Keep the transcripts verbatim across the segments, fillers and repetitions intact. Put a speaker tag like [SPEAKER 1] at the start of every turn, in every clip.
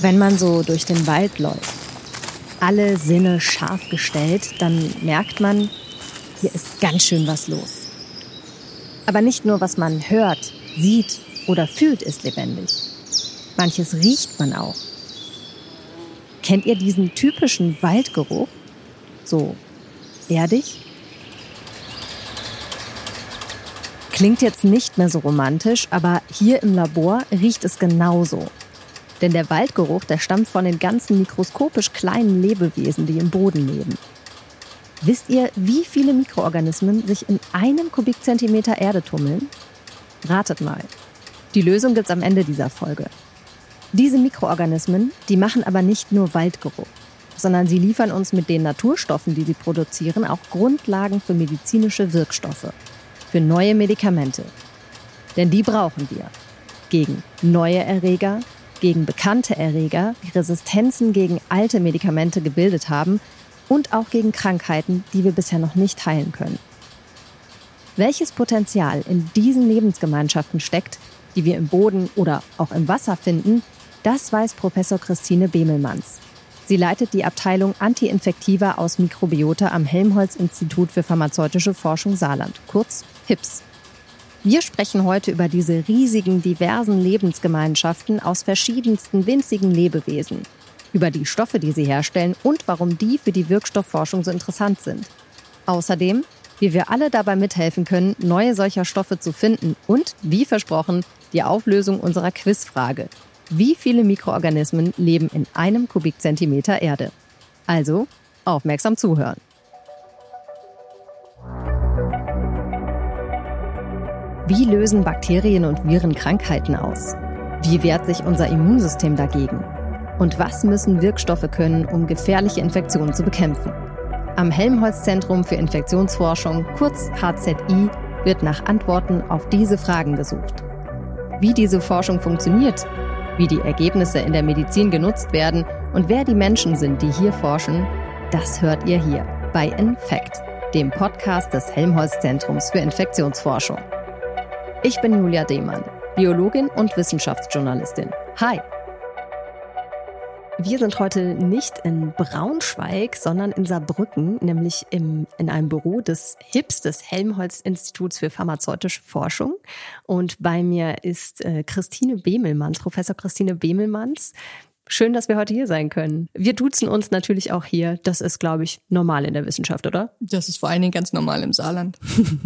[SPEAKER 1] Wenn man so durch den Wald läuft, alle Sinne scharf gestellt, dann merkt man, hier ist ganz schön was los. Aber nicht nur, was man hört, sieht oder fühlt, ist lebendig. Manches riecht man auch. Kennt ihr diesen typischen Waldgeruch? So erdig? Klingt jetzt nicht mehr so romantisch, aber hier im Labor riecht es genauso. Denn der Waldgeruch, der stammt von den ganzen mikroskopisch kleinen Lebewesen, die im Boden leben. Wisst ihr, wie viele Mikroorganismen sich in einem Kubikzentimeter Erde tummeln? Ratet mal. Die Lösung gibt's am Ende dieser Folge. Diese Mikroorganismen, die machen aber nicht nur Waldgeruch, sondern sie liefern uns mit den Naturstoffen, die sie produzieren, auch Grundlagen für medizinische Wirkstoffe, für neue Medikamente. Denn die brauchen wir. Gegen neue Erreger, gegen bekannte Erreger, die Resistenzen gegen alte Medikamente gebildet haben und auch gegen Krankheiten, die wir bisher noch nicht heilen können. Welches Potenzial in diesen Lebensgemeinschaften steckt, die wir im Boden oder auch im Wasser finden, das weiß Professor Christine Bemelmans. Sie leitet die Abteilung Anti-Infektiva aus Mikrobiota am Helmholtz-Institut für pharmazeutische Forschung Saarland, kurz HIPS. Wir sprechen heute über diese riesigen, diversen Lebensgemeinschaften aus verschiedensten winzigen Lebewesen, über die Stoffe, die sie herstellen und warum die für die Wirkstoffforschung so interessant sind. Außerdem, wie wir alle dabei mithelfen können, neue solcher Stoffe zu finden und, wie versprochen, die Auflösung unserer Quizfrage. Wie viele Mikroorganismen leben in einem Kubikzentimeter Erde? Also, aufmerksam zuhören. Wie lösen Bakterien und Viren Krankheiten aus? Wie wehrt sich unser Immunsystem dagegen? Und was müssen Wirkstoffe können, um gefährliche Infektionen zu bekämpfen? Am Helmholtz-Zentrum für Infektionsforschung, kurz H Z I, wird nach Antworten auf diese Fragen gesucht. Wie diese Forschung funktioniert, wie die Ergebnisse in der Medizin genutzt werden und wer die Menschen sind, die hier forschen, das hört ihr hier bei Infekt, dem Podcast des Helmholtz-Zentrums für Infektionsforschung. Ich bin Julia Dehmann, Biologin und Wissenschaftsjournalistin. Hi! Wir sind heute nicht in Braunschweig, sondern in Saarbrücken, nämlich im, in einem Büro des HIPS, des Helmholtz-Instituts für pharmazeutische Forschung. Und bei mir ist äh, Christine Bemelmans, Professor Christine Bemelmans. Schön, dass wir heute hier sein können. Wir duzen uns natürlich auch hier. Das ist, glaube ich, normal in der Wissenschaft, oder?
[SPEAKER 2] Das ist vor allen Dingen ganz normal im Saarland.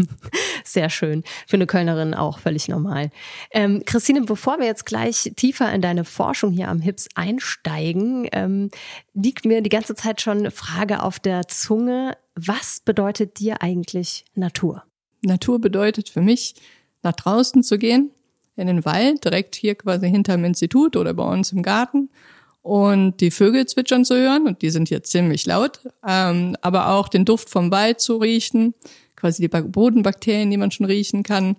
[SPEAKER 1] Sehr schön. Für eine Kölnerin auch völlig normal. Ähm, Christine, bevor wir jetzt gleich tiefer in deine Forschung hier am HIPS einsteigen, ähm, liegt mir die ganze Zeit schon eine Frage auf der Zunge. Was bedeutet dir eigentlich Natur?
[SPEAKER 2] Natur bedeutet für mich, nach draußen zu gehen, in den Wald, direkt hier quasi hinterm Institut oder bei uns im Garten und die Vögel zwitschern zu hören, und die sind hier ziemlich laut, ähm, aber auch den Duft vom Wald zu riechen, quasi die Bodenbakterien, die man schon riechen kann,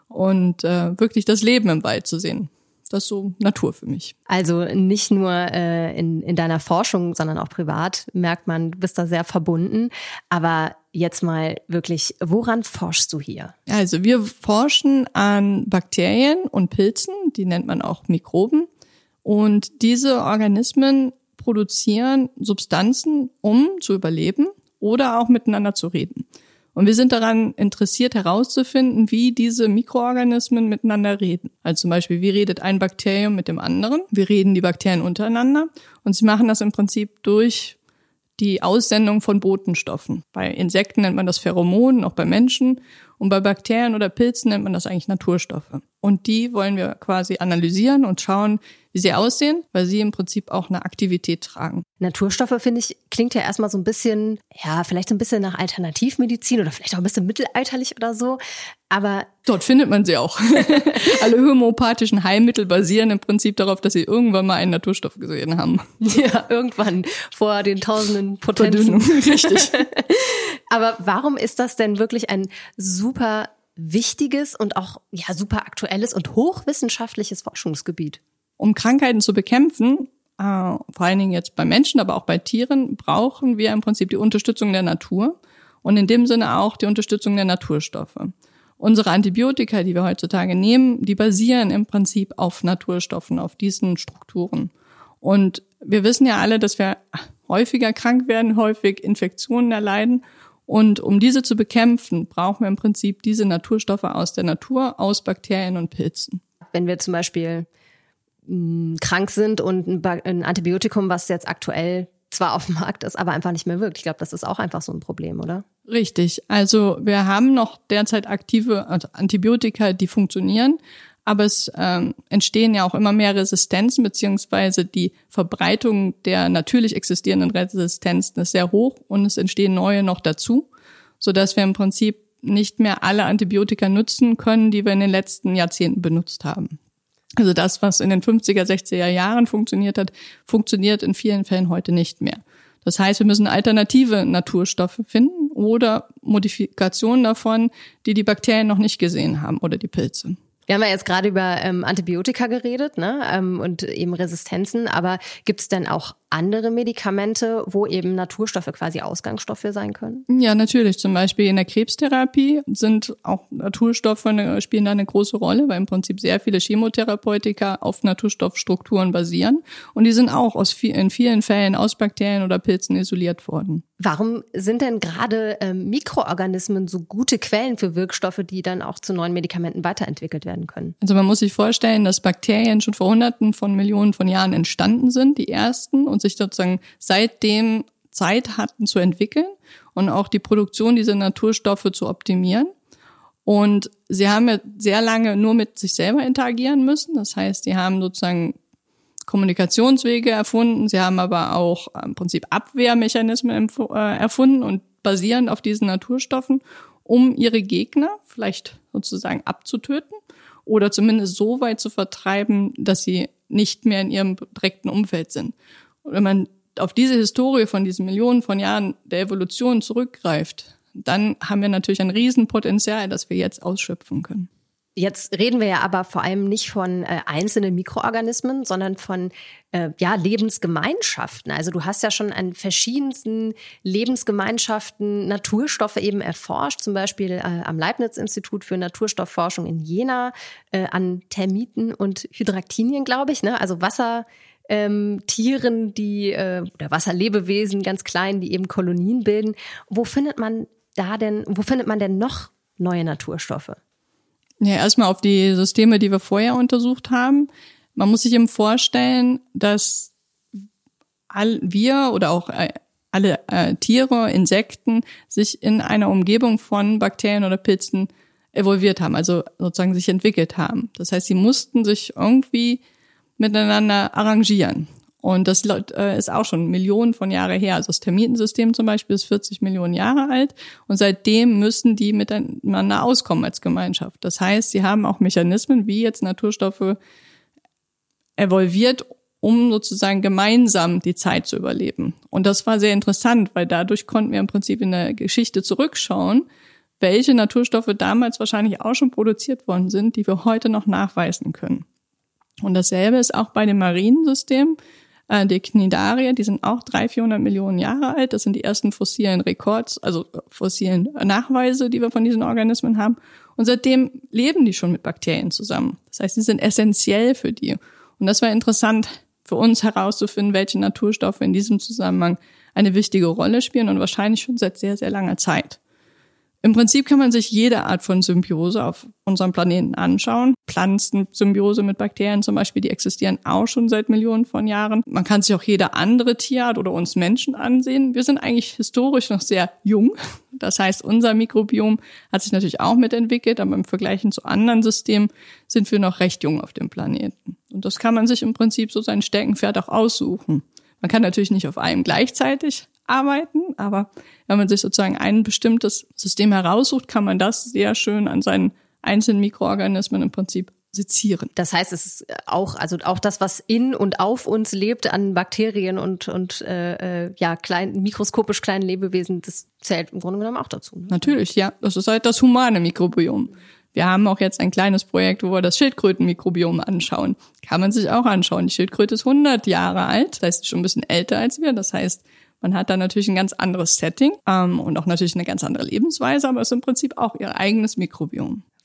[SPEAKER 2] und äh, wirklich das Leben im Wald zu sehen. Das ist so Natur für mich.
[SPEAKER 1] Also nicht nur äh, in, in deiner Forschung, sondern auch privat merkt man, du bist da sehr verbunden. Aber jetzt mal wirklich, woran forschst du hier?
[SPEAKER 2] Also wir forschen an Bakterien und Pilzen, die nennt man auch Mikroben. Und diese Organismen produzieren Substanzen, um zu überleben oder auch miteinander zu reden. Und wir sind daran interessiert herauszufinden, wie diese Mikroorganismen miteinander reden. Also zum Beispiel, wie redet ein Bakterium mit dem anderen? Wie reden die Bakterien untereinander? Und sie machen das im Prinzip durch die Aussendung von Botenstoffen. Bei Insekten nennt man das Pheromonen, auch bei Menschen. Und bei Bakterien oder Pilzen nennt man das eigentlich Naturstoffe. Und die wollen wir quasi analysieren und schauen, wie sie aussehen, weil sie im Prinzip auch eine Aktivität tragen.
[SPEAKER 1] Naturstoffe, finde ich, klingt ja erstmal so ein bisschen, ja, vielleicht so ein bisschen nach Alternativmedizin oder vielleicht auch ein bisschen mittelalterlich oder so. Aber
[SPEAKER 2] dort findet man sie auch. Alle homöopathischen Heilmittel basieren im Prinzip darauf, dass sie irgendwann mal einen Naturstoff gesehen haben.
[SPEAKER 1] Ja, irgendwann vor den tausenden Potenzen.
[SPEAKER 2] Richtig.
[SPEAKER 1] Aber warum ist das denn wirklich ein super wichtiges und auch ja super aktuelles und hochwissenschaftliches Forschungsgebiet?
[SPEAKER 2] Um Krankheiten zu bekämpfen, äh, vor allen Dingen jetzt bei Menschen, aber auch bei Tieren, brauchen wir im Prinzip die Unterstützung der Natur und in dem Sinne auch die Unterstützung der Naturstoffe. Unsere Antibiotika, die wir heutzutage nehmen, die basieren im Prinzip auf Naturstoffen, auf diesen Strukturen. Und wir wissen ja alle, dass wir häufiger krank werden, häufig Infektionen erleiden. Und um diese zu bekämpfen, brauchen wir im Prinzip diese Naturstoffe aus der Natur, aus Bakterien und Pilzen.
[SPEAKER 1] Wenn wir zum Beispiel mh, krank sind und ein, ba- ein Antibiotikum, was jetzt aktuell zwar auf dem Markt ist, aber einfach nicht mehr wirkt. Ich glaube, das ist auch einfach so ein Problem, oder?
[SPEAKER 2] Richtig. Also wir haben noch derzeit aktive also Antibiotika, die funktionieren, aber es ähm, entstehen ja auch immer mehr Resistenzen, beziehungsweise die Verbreitung der natürlich existierenden Resistenzen ist sehr hoch und es entstehen neue noch dazu, sodass wir im Prinzip nicht mehr alle Antibiotika nutzen können, die wir in den letzten Jahrzehnten benutzt haben. Also das, was in den fünfziger, sechziger Jahren funktioniert hat, funktioniert in vielen Fällen heute nicht mehr. Das heißt, wir müssen alternative Naturstoffe finden oder Modifikationen davon, die die Bakterien noch nicht gesehen haben oder die Pilze.
[SPEAKER 1] Wir haben ja jetzt gerade über ähm, Antibiotika geredet, ne, ähm, und eben Resistenzen, aber gibt es denn auch andere Medikamente, wo eben Naturstoffe quasi Ausgangsstoffe sein können?
[SPEAKER 2] Ja, natürlich. Zum Beispiel in der Krebstherapie sind auch Naturstoffe eine, spielen da eine große Rolle, weil im Prinzip sehr viele Chemotherapeutika auf Naturstoffstrukturen basieren. Und die sind auch aus viel, in vielen Fällen aus Bakterien oder Pilzen isoliert worden.
[SPEAKER 1] Warum sind denn gerade ähm, Mikroorganismen so gute Quellen für Wirkstoffe, die dann auch zu neuen Medikamenten weiterentwickelt werden können?
[SPEAKER 2] Also man muss sich vorstellen, dass Bakterien schon vor Hunderten von Millionen von Jahren entstanden sind, die ersten, und sich sozusagen seitdem Zeit hatten zu entwickeln und auch die Produktion dieser Naturstoffe zu optimieren. Und sie haben ja sehr lange nur mit sich selber interagieren müssen. Das heißt, sie haben sozusagen Kommunikationswege erfunden. Sie haben aber auch im Prinzip Abwehrmechanismen erfunden und basierend auf diesen Naturstoffen, um ihre Gegner vielleicht sozusagen abzutöten oder zumindest so weit zu vertreiben, dass sie nicht mehr in ihrem direkten Umfeld sind. Und wenn man auf diese Historie von diesen Millionen von Jahren der Evolution zurückgreift, dann haben wir natürlich ein Riesenpotenzial, das wir jetzt ausschöpfen können.
[SPEAKER 1] Jetzt reden wir ja aber vor allem nicht von äh, einzelnen Mikroorganismen, sondern von äh, ja, Lebensgemeinschaften. Also du hast ja schon an verschiedensten Lebensgemeinschaften Naturstoffe eben erforscht, zum Beispiel äh, am Leibniz-Institut für Naturstoffforschung in Jena, äh, an Termiten und Hydraktinien, glaube ich, ne? Also Wasser. Ähm, Tieren, die äh, oder Wasserlebewesen, ganz klein, die eben Kolonien bilden. Wo findet man da denn, wo findet man denn noch neue Naturstoffe?
[SPEAKER 2] Ja, erstmal auf die Systeme, die wir vorher untersucht haben. Man muss sich eben vorstellen, dass all wir oder auch äh, alle äh, Tiere, Insekten sich in einer Umgebung von Bakterien oder Pilzen evolviert haben, also sozusagen sich entwickelt haben. Das heißt, sie mussten sich irgendwie miteinander arrangieren. Und das äh, ist auch schon Millionen von Jahren her. Also das Termitensystem zum Beispiel ist vierzig Millionen Jahre alt. Und seitdem müssen die miteinander auskommen als Gemeinschaft. Das heißt, sie haben auch Mechanismen, wie jetzt Naturstoffe evolviert, um sozusagen gemeinsam die Zeit zu überleben. Und das war sehr interessant, weil dadurch konnten wir im Prinzip in der Geschichte zurückschauen, welche Naturstoffe damals wahrscheinlich auch schon produziert worden sind, die wir heute noch nachweisen können. Und dasselbe ist auch bei dem Mariensystem. Äh, die Cnidarier, die sind auch dreihundert, vierhundert Millionen Jahre alt. Das sind die ersten fossilen Rekords, also fossilen Nachweise, die wir von diesen Organismen haben. Und seitdem leben die schon mit Bakterien zusammen. Das heißt, sie sind essentiell für die. Und das war interessant für uns herauszufinden, welche Naturstoffe in diesem Zusammenhang eine wichtige Rolle spielen und wahrscheinlich schon seit sehr, sehr langer Zeit. Im Prinzip kann man sich jede Art von Symbiose auf unserem Planeten anschauen. Pflanzensymbiose mit Bakterien zum Beispiel, die existieren auch schon seit Millionen von Jahren. Man kann sich auch jede andere Tierart oder uns Menschen ansehen. Wir sind eigentlich historisch noch sehr jung. Das heißt, unser Mikrobiom hat sich natürlich auch mitentwickelt, aber im Vergleich zu anderen Systemen sind wir noch recht jung auf dem Planeten. Und das kann man sich im Prinzip so sein Steckenpferd auch aussuchen. Man kann natürlich nicht auf einem gleichzeitig arbeiten, aber wenn man sich sozusagen ein bestimmtes System heraussucht, kann man das sehr schön an seinen einzelnen Mikroorganismen im Prinzip sezieren.
[SPEAKER 1] Das heißt, es ist auch, also auch das, was in und auf uns lebt an Bakterien und und äh, ja klein, mikroskopisch kleinen Lebewesen, das zählt im Grunde genommen auch dazu. Ne?
[SPEAKER 2] Natürlich, ja. Das ist halt das humane Mikrobiom. Wir haben auch jetzt ein kleines Projekt, wo wir das Schildkrötenmikrobiom anschauen. Kann man sich auch anschauen. Die Schildkröte ist hundert Jahre alt, das heißt schon ein bisschen älter als wir. Das heißt, man hat da natürlich ein ganz anderes Setting ähm, und auch natürlich eine ganz andere Lebensweise, aber es ist im Prinzip auch ihr eigenes Mikrobiom.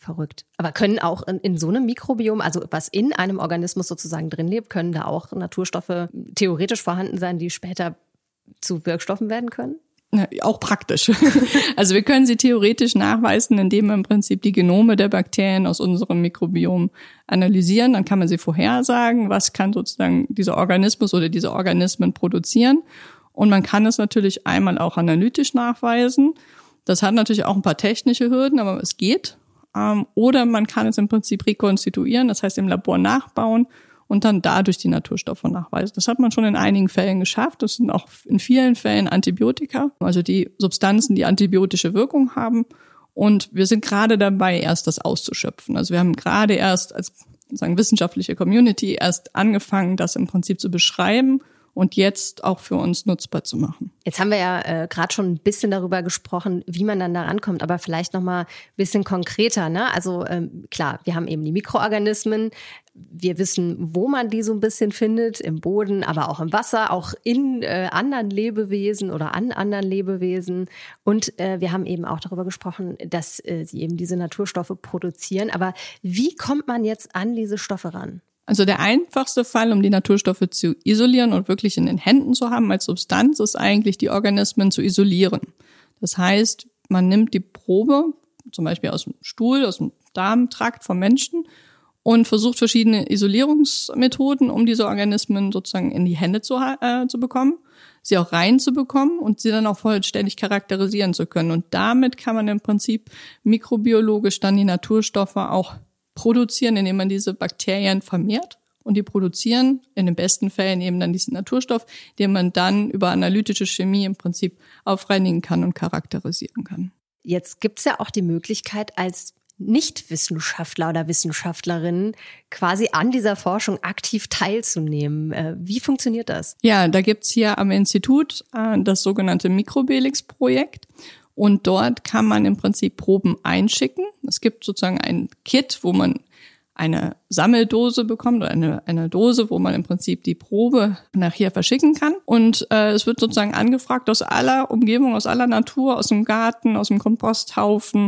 [SPEAKER 1] Verrückt. Aber können auch in, in so einem Mikrobiom, also was in einem Organismus sozusagen drin lebt, können da auch Naturstoffe theoretisch vorhanden sein, die später zu Wirkstoffen werden können?
[SPEAKER 2] Ja, auch praktisch. Also wir können sie theoretisch nachweisen, indem wir im Prinzip die Genome der Bakterien aus unserem Mikrobiom analysieren. Dann kann man sie vorhersagen, was kann sozusagen dieser Organismus oder diese Organismen produzieren. Und man kann es natürlich einmal auch analytisch nachweisen. Das hat natürlich auch ein paar technische Hürden, aber es geht. Oder man kann es im Prinzip rekonstituieren, das heißt im Labor nachbauen und dann dadurch die Naturstoffe nachweisen. Das hat man schon in einigen Fällen geschafft. Das sind auch in vielen Fällen Antibiotika, also die Substanzen, die antibiotische Wirkung haben. Und wir sind gerade dabei, erst das auszuschöpfen. Also wir haben gerade erst als sozusagen wissenschaftliche Community erst angefangen, das im Prinzip zu beschreiben und jetzt auch für uns nutzbar zu machen.
[SPEAKER 1] Jetzt haben wir ja äh, gerade schon ein bisschen darüber gesprochen, wie man dann da rankommt, aber vielleicht noch mal ein bisschen konkreter, ne? Also ähm, klar, wir haben eben die Mikroorganismen, wir wissen, wo man die so ein bisschen findet, im Boden, aber auch im Wasser, auch in äh, anderen Lebewesen oder an anderen Lebewesen. Und äh, wir haben eben auch darüber gesprochen, dass äh, sie eben diese Naturstoffe produzieren. Aber wie kommt man jetzt an diese Stoffe ran?
[SPEAKER 2] Also der einfachste Fall, um die Naturstoffe zu isolieren und wirklich in den Händen zu haben als Substanz, ist eigentlich, die Organismen zu isolieren. Das heißt, man nimmt die Probe, zum Beispiel aus dem Stuhl, aus dem Darmtrakt vom Menschen und versucht verschiedene Isolierungsmethoden, um diese Organismen sozusagen in die Hände zu, äh, zu bekommen, sie auch reinzubekommen und sie dann auch vollständig charakterisieren zu können. Und damit kann man im Prinzip mikrobiologisch dann die Naturstoffe auch produzieren, indem man diese Bakterien vermehrt. Und die produzieren in den besten Fällen eben dann diesen Naturstoff, den man dann über analytische Chemie im Prinzip aufreinigen kann und charakterisieren kann.
[SPEAKER 1] Jetzt gibt's ja auch die Möglichkeit, als Nicht-Wissenschaftler oder Wissenschaftlerin quasi an dieser Forschung aktiv teilzunehmen. Wie funktioniert das?
[SPEAKER 2] Ja, da gibt's hier am Institut das sogenannte Microbelix-Projekt. Und dort kann man im Prinzip Proben einschicken. Es gibt sozusagen ein Kit, wo man eine Sammeldose bekommt oder eine, eine Dose, wo man im Prinzip die Probe nachher verschicken kann. Und äh, es wird sozusagen angefragt aus aller Umgebung, aus aller Natur, aus dem Garten, aus dem Komposthaufen,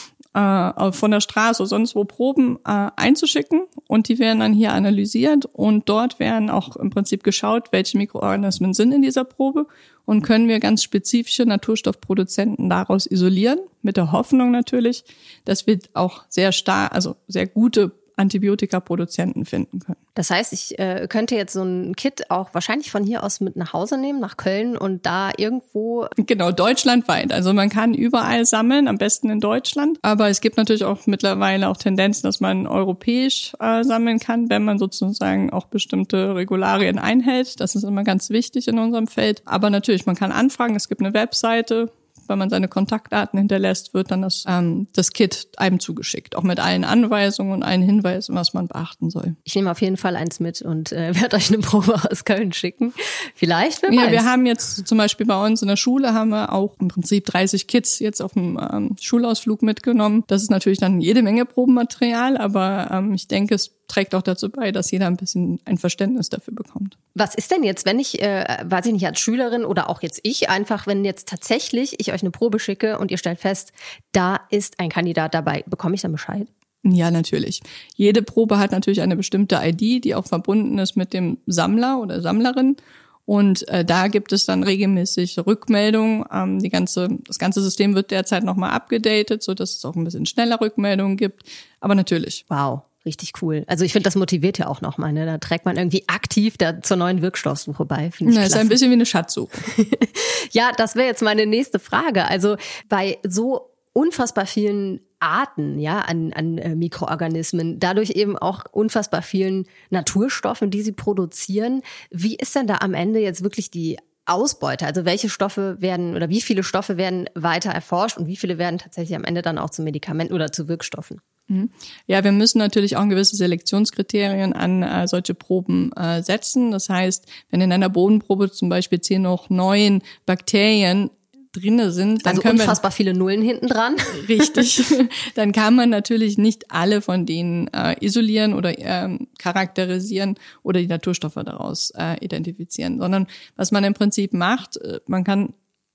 [SPEAKER 2] äh, von der Straße oder sonst wo Proben äh, einzuschicken. Und die werden dann hier analysiert. Und dort werden auch im Prinzip geschaut, welche Mikroorganismen sind in dieser Probe. Und können wir ganz spezifische Naturstoffproduzenten daraus isolieren, mit der Hoffnung natürlich, dass wir auch sehr stark, also sehr gute Antibiotika-Produzenten finden können.
[SPEAKER 1] Das heißt, ich äh, könnte jetzt so ein Kit auch wahrscheinlich von hier aus mit nach Hause nehmen, nach Köln und da irgendwo...
[SPEAKER 2] Genau, deutschlandweit. Also man kann überall sammeln, am besten in Deutschland. Aber es gibt natürlich auch mittlerweile auch Tendenzen, dass man europäisch äh, sammeln kann, wenn man sozusagen auch bestimmte Regularien einhält. Das ist immer ganz wichtig in unserem Feld. Aber natürlich, man kann anfragen, es gibt eine Webseite. Wenn man seine Kontaktdaten hinterlässt, wird dann das, ähm, das Kit einem zugeschickt. Auch mit allen Anweisungen und allen Hinweisen, was man beachten soll.
[SPEAKER 1] Ich nehme auf jeden Fall eins mit und äh, werde euch eine Probe aus Köln schicken. Vielleicht, wer
[SPEAKER 2] ja,
[SPEAKER 1] weiß.
[SPEAKER 2] Wir haben jetzt zum Beispiel bei uns in der Schule haben wir auch im Prinzip dreißig Kits jetzt auf dem ähm, Schulausflug mitgenommen. Das ist natürlich dann jede Menge Probenmaterial, aber ähm, ich denke, es trägt auch dazu bei, dass jeder ein bisschen ein Verständnis dafür bekommt.
[SPEAKER 1] Was ist denn jetzt, wenn ich, äh, weiß ich nicht, als Schülerin oder auch jetzt ich einfach, wenn jetzt tatsächlich ich euch eine Probe schicke und ihr stellt fest, da ist ein Kandidat dabei, bekomme ich dann Bescheid?
[SPEAKER 2] Ja, natürlich. Jede Probe hat natürlich eine bestimmte I D, die auch verbunden ist mit dem Sammler oder Sammlerin. Und äh, da gibt es dann regelmäßig Rückmeldungen. Ähm, die ganze, das ganze System wird derzeit nochmal abgedatet, so dass es auch ein bisschen schneller Rückmeldungen gibt. Aber natürlich.
[SPEAKER 1] Wow. Richtig cool. Also ich finde, das motiviert ja auch nochmal. Ne? Da trägt man irgendwie aktiv da zur neuen Wirkstoffsuche bei. Finde ich
[SPEAKER 2] Na,
[SPEAKER 1] klasse.
[SPEAKER 2] ist ein bisschen wie eine Schatzsuche.
[SPEAKER 1] Ja, das wäre jetzt meine nächste Frage. Also bei so unfassbar vielen Arten, ja, an, an äh, Mikroorganismen, dadurch eben auch unfassbar vielen Naturstoffen, die sie produzieren. Wie ist denn da am Ende jetzt wirklich die Ausbeute? Also welche Stoffe werden oder wie viele Stoffe werden weiter erforscht und wie viele werden tatsächlich am Ende dann auch zu Medikamenten oder zu Wirkstoffen?
[SPEAKER 2] Ja, wir müssen natürlich auch gewisse Selektionskriterien an äh, solche Proben äh, setzen. Das heißt, wenn in einer Bodenprobe zum Beispiel zehn hoch neun Bakterien drinne sind, dann
[SPEAKER 1] also
[SPEAKER 2] können
[SPEAKER 1] unfassbar wir, viele Nullen hinten dran.
[SPEAKER 2] Richtig. Dann kann man natürlich nicht alle von denen äh, isolieren oder ähm, charakterisieren oder die Naturstoffe daraus äh, identifizieren, sondern was man im Prinzip macht, äh, man kann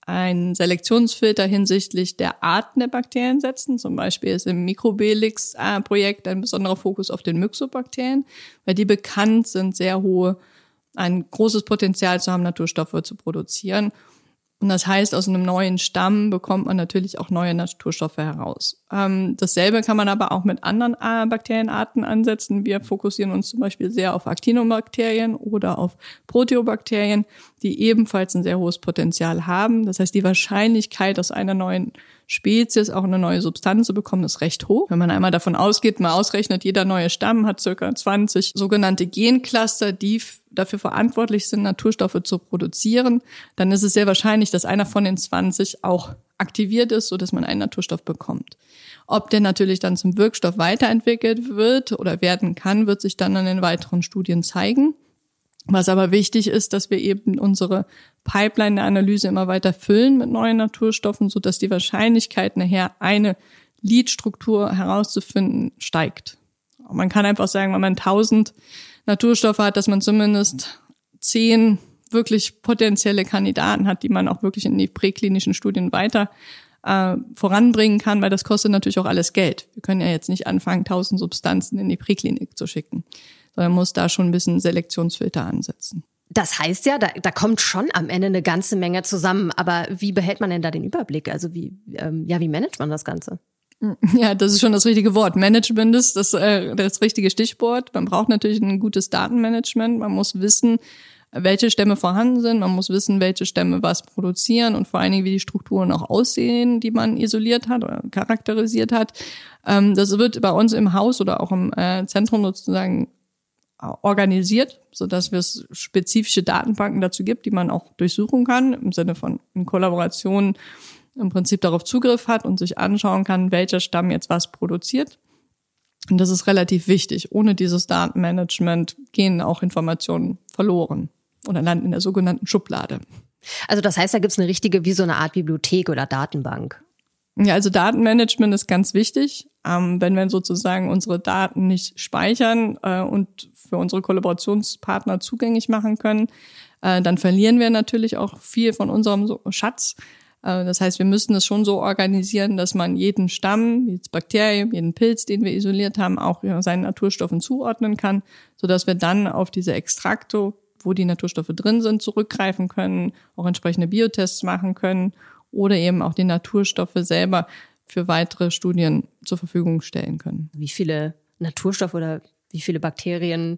[SPEAKER 2] einen Selektionsfilter hinsichtlich der Arten der Bakterien setzen. Zum Beispiel ist im Microbelix-Projekt ein besonderer Fokus auf den Myxobakterien, weil die bekannt sind, sehr hohe, ein großes Potenzial zu haben, Naturstoffe zu produzieren. Und das heißt, aus einem neuen Stamm bekommt man natürlich auch neue Naturstoffe heraus. Ähm, dasselbe kann man aber auch mit anderen äh, Bakterienarten ansetzen. Wir fokussieren uns zum Beispiel sehr auf Actinobakterien oder auf Proteobakterien, die ebenfalls ein sehr hohes Potenzial haben. Das heißt, die Wahrscheinlichkeit, aus einer neuen Spezies auch eine neue Substanz zu bekommen, ist recht hoch. Wenn man einmal davon ausgeht, mal ausrechnet, jeder neue Stamm hat circa zwanzig sogenannte Gencluster, die dafür verantwortlich sind, Naturstoffe zu produzieren, dann ist es sehr wahrscheinlich, dass einer von den zwanzig auch aktiviert ist, sodass man einen Naturstoff bekommt. Ob der natürlich dann zum Wirkstoff weiterentwickelt wird oder werden kann, wird sich dann in den weiteren Studien zeigen. Was aber wichtig ist, dass wir eben unsere Pipeline der Analyse immer weiter füllen mit neuen Naturstoffen, sodass die Wahrscheinlichkeit, nachher eine Lead-Struktur herauszufinden, steigt. Man kann einfach sagen, wenn man tausend Naturstoffe hat, dass man zumindest zehn wirklich potenzielle Kandidaten hat, die man auch wirklich in die präklinischen Studien weiter äh, voranbringen kann, weil das kostet natürlich auch alles Geld. Wir können ja jetzt nicht anfangen, tausend Substanzen in die Präklinik zu schicken, sondern muss da schon ein bisschen Selektionsfilter ansetzen.
[SPEAKER 1] Das heißt ja, da, da kommt schon am Ende eine ganze Menge zusammen. Aber wie behält man denn da den Überblick? Also wie, ähm, ja, wie managt man das Ganze?
[SPEAKER 2] Ja, das ist schon das richtige Wort. Management ist das, äh, das richtige Stichwort. Man braucht natürlich ein gutes Datenmanagement. Man muss wissen, welche Stämme vorhanden sind. Man muss wissen, welche Stämme was produzieren und vor allen Dingen, wie die Strukturen auch aussehen, die man isoliert hat oder charakterisiert hat. Ähm, das wird bei uns im Haus oder auch im äh, Zentrum sozusagen organisiert, sodass es spezifische Datenbanken dazu gibt, die man auch durchsuchen kann, im Sinne von in Kollaboration im Prinzip darauf Zugriff hat und sich anschauen kann, welcher Stamm jetzt was produziert. Und das ist relativ wichtig. Ohne dieses Datenmanagement gehen auch Informationen verloren oder landen in der sogenannten Schublade.
[SPEAKER 1] Also das heißt, da gibt es eine richtige, wie so eine Art Bibliothek oder Datenbank.
[SPEAKER 2] Ja, also Datenmanagement ist ganz wichtig. Ähm, wenn wir sozusagen unsere Daten nicht speichern äh, und für unsere Kollaborationspartner zugänglich machen können, äh, dann verlieren wir natürlich auch viel von unserem so Schatz. Äh, das heißt, wir müssen es schon so organisieren, dass man jeden Stamm, jedes Bakterium, jeden Pilz, den wir isoliert haben, auch ja, seinen Naturstoffen zuordnen kann, sodass wir dann auf diese Extrakte, wo die Naturstoffe drin sind, zurückgreifen können, auch entsprechende Biotests machen können oder eben auch die Naturstoffe selber für weitere Studien zur Verfügung stellen können.
[SPEAKER 1] Wie viele Naturstoffe oder wie viele Bakteriendaten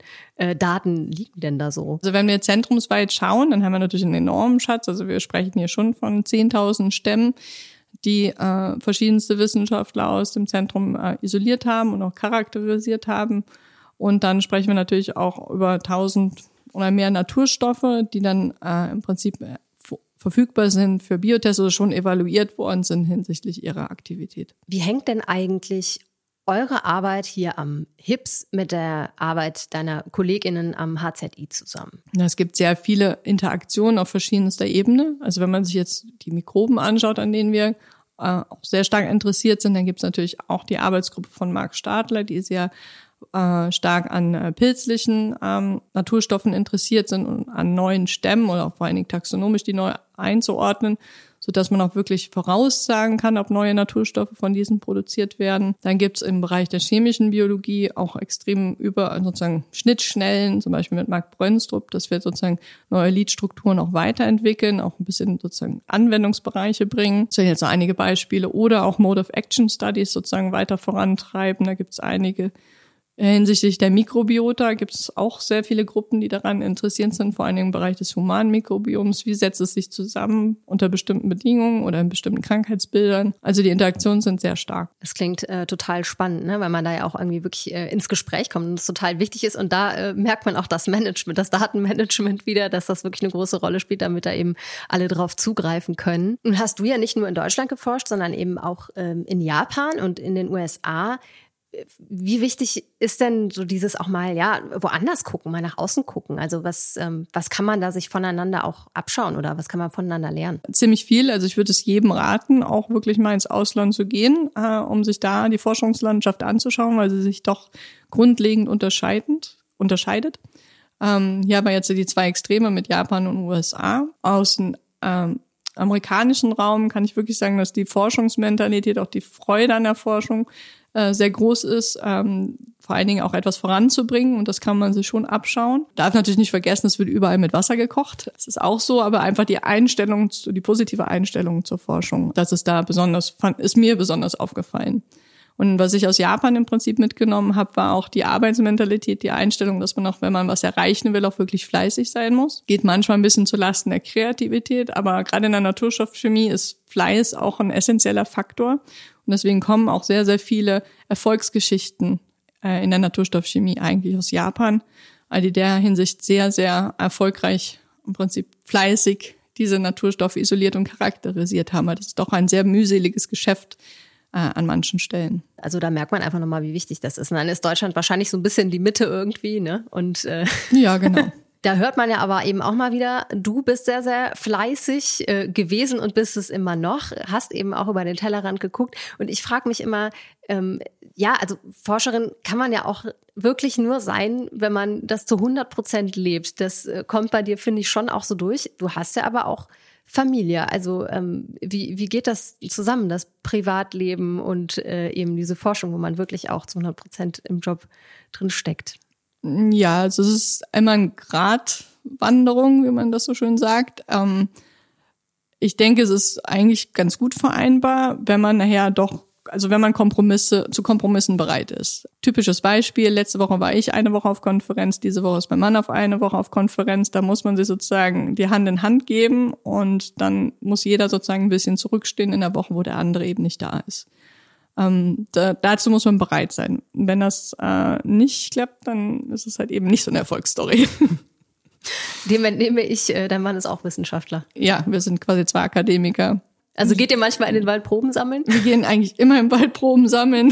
[SPEAKER 1] äh, liegen denn da so?
[SPEAKER 2] Also wenn wir zentrumsweit schauen, dann haben wir natürlich einen enormen Schatz. Also wir sprechen hier schon von zehntausend Stämmen, die äh, verschiedenste Wissenschaftler aus dem Zentrum äh, isoliert haben und auch charakterisiert haben. Und dann sprechen wir natürlich auch über tausend oder mehr Naturstoffe, die dann äh, im Prinzip äh, verfügbar sind für Biotests oder schon evaluiert worden sind hinsichtlich ihrer Aktivität.
[SPEAKER 1] Wie hängt denn eigentlich eure Arbeit hier am H I P S mit der Arbeit deiner KollegInnen am H Z I zusammen?
[SPEAKER 2] Es gibt sehr viele Interaktionen auf verschiedenster Ebene. Also wenn man sich jetzt die Mikroben anschaut, an denen wir äh, auch sehr stark interessiert sind, dann gibt es natürlich auch die Arbeitsgruppe von Marc Stadler, die sehr äh, stark an äh, pilzlichen ähm, Naturstoffen interessiert sind und an neuen Stämmen oder auch vor allen Dingen taxonomisch die neu einzuordnen, sodass man auch wirklich voraussagen kann, ob neue Naturstoffe von diesen produziert werden. Dann gibt es im Bereich der chemischen Biologie auch extrem über sozusagen Schnittstellen, zum Beispiel mit Marc Brönstrup, dass wir sozusagen neue Lead-Strukturen auch weiterentwickeln, auch ein bisschen sozusagen Anwendungsbereiche bringen. Das sind jetzt so einige Beispiele. Oder auch Mode of Action Studies sozusagen weiter vorantreiben. Da gibt es einige. Hinsichtlich der Mikrobiota gibt es auch sehr viele Gruppen, die daran interessiert sind, vor allem im Bereich des humanen Mikrobioms. Wie setzt es sich zusammen unter bestimmten Bedingungen oder in bestimmten Krankheitsbildern? Also die Interaktionen sind sehr stark.
[SPEAKER 1] Das klingt äh, total spannend, ne? Weil man da ja auch irgendwie wirklich äh, ins Gespräch kommt und es total wichtig ist. Und da äh, merkt man auch das Management, das Datenmanagement wieder, dass das wirklich eine große Rolle spielt, damit da eben alle drauf zugreifen können. Nun hast du ja nicht nur in Deutschland geforscht, sondern eben auch ähm, in Japan und in den U S A. Wie wichtig ist denn so dieses auch mal, ja, woanders gucken, mal nach außen gucken? Also was, ähm, was kann man da sich voneinander auch abschauen oder was kann man voneinander lernen?
[SPEAKER 2] Ziemlich viel. Also ich würde es jedem raten, auch wirklich mal ins Ausland zu gehen, äh, um sich da die Forschungslandschaft anzuschauen, weil sie sich doch grundlegend unterscheidend, unterscheidet. Ähm, hier haben wir jetzt die zwei Extreme mit Japan und U S A. Aus den ähm, amerikanischen Raum kann ich wirklich sagen, dass die Forschungsmentalität, auch die Freude an der Forschung äh, sehr groß ist, ähm, vor allen Dingen auch etwas voranzubringen und das kann man sich schon abschauen. Darf natürlich nicht vergessen, es wird überall mit Wasser gekocht. Das ist auch so, aber einfach die Einstellung, die positive Einstellung zur Forschung, das ist da besonders, ist mir besonders aufgefallen. Und was ich aus Japan im Prinzip mitgenommen habe, war auch die Arbeitsmentalität, die Einstellung, dass man auch, wenn man was erreichen will, auch wirklich fleißig sein muss. Geht manchmal ein bisschen zu Lasten der Kreativität, aber gerade in der Naturstoffchemie ist Fleiß auch ein essentieller Faktor. Und deswegen kommen auch sehr, sehr viele Erfolgsgeschichten äh, in der Naturstoffchemie eigentlich aus Japan, weil die in der Hinsicht sehr, sehr erfolgreich, im Prinzip fleißig diese Naturstoffe isoliert und charakterisiert haben. Das ist doch ein sehr mühseliges Geschäft an manchen Stellen.
[SPEAKER 1] Also da merkt man einfach nochmal, wie wichtig das ist. Und dann ist Deutschland wahrscheinlich so ein bisschen die Mitte irgendwie, ne? Und äh,
[SPEAKER 2] ja, genau.
[SPEAKER 1] Da hört man ja aber eben auch mal wieder, du bist sehr, sehr fleißig äh, gewesen und bist es immer noch, hast eben auch über den Tellerrand geguckt. Und ich frage mich immer, ähm, ja, also Forscherin kann man ja auch wirklich nur sein, wenn man das zu hundert Prozent lebt. Das äh, kommt bei dir, finde ich, schon auch so durch. Du hast ja aber auch Familie, also ähm, wie wie geht das zusammen, das Privatleben und äh, eben diese Forschung, wo man wirklich auch zu hundert Prozent im Job drin steckt?
[SPEAKER 2] Ja, also es ist einmal eine Gratwanderung, wie man das so schön sagt. Ähm, ich denke, es ist eigentlich ganz gut vereinbar, wenn man nachher doch, also wenn man Kompromisse zu Kompromissen bereit ist. Typisches Beispiel, letzte Woche war ich eine Woche auf Konferenz, diese Woche ist mein Mann auf eine Woche auf Konferenz. Da muss man sich sozusagen die Hand in Hand geben und dann muss jeder sozusagen ein bisschen zurückstehen in der Woche, wo der andere eben nicht da ist. Ähm, da, dazu muss man bereit sein. Wenn das äh, nicht klappt, dann ist es halt eben nicht so eine Erfolgsstory.
[SPEAKER 1] Dem entnehme ich, äh, dein Mann ist auch Wissenschaftler.
[SPEAKER 2] Ja, wir sind quasi zwei Akademiker.
[SPEAKER 1] Also geht ihr manchmal in den Wald Proben sammeln?
[SPEAKER 2] Wir gehen eigentlich immer im Wald Proben sammeln.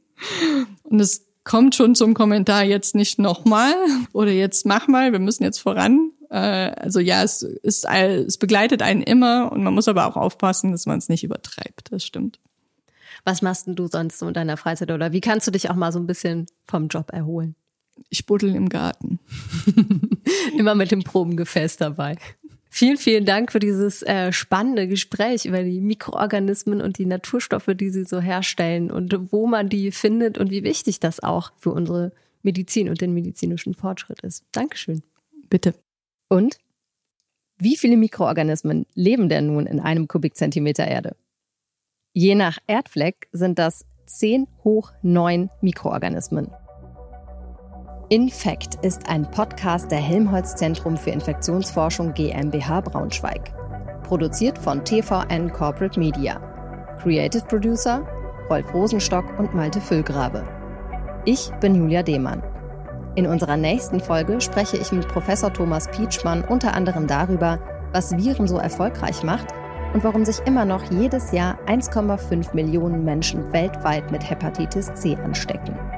[SPEAKER 2] Und es kommt schon zum Kommentar, jetzt nicht nochmal oder jetzt mach mal, wir müssen jetzt voran. Also ja, es ist, es begleitet einen immer und man muss aber auch aufpassen, dass man es nicht übertreibt. Das stimmt.
[SPEAKER 1] Was machst denn du sonst so in deiner Freizeit oder wie kannst du dich auch mal so ein bisschen vom Job erholen?
[SPEAKER 2] Ich buddel im Garten.
[SPEAKER 1] Immer mit dem Probengefäß dabei. Vielen, vielen Dank für dieses äh, spannende Gespräch über die Mikroorganismen und die Naturstoffe, die sie so herstellen und wo man die findet und wie wichtig das auch für unsere Medizin und den medizinischen Fortschritt ist. Dankeschön.
[SPEAKER 2] Bitte.
[SPEAKER 1] Und wie viele Mikroorganismen leben denn nun in einem Kubikzentimeter Erde? Je nach Erdfleck sind das zehn hoch neun Mikroorganismen. Infekt ist ein Podcast der Helmholtz-Zentrum für Infektionsforschung GmbH Braunschweig. Produziert von T V N Corporate Media. Creative Producer Rolf Rosenstock und Malte Füllgrabe. Ich bin Julia Dehmann. In unserer nächsten Folge spreche ich mit Professor Thomas Pietschmann unter anderem darüber, was Viren so erfolgreich macht und warum sich immer noch jedes Jahr eins Komma fünf Millionen Menschen weltweit mit Hepatitis C anstecken.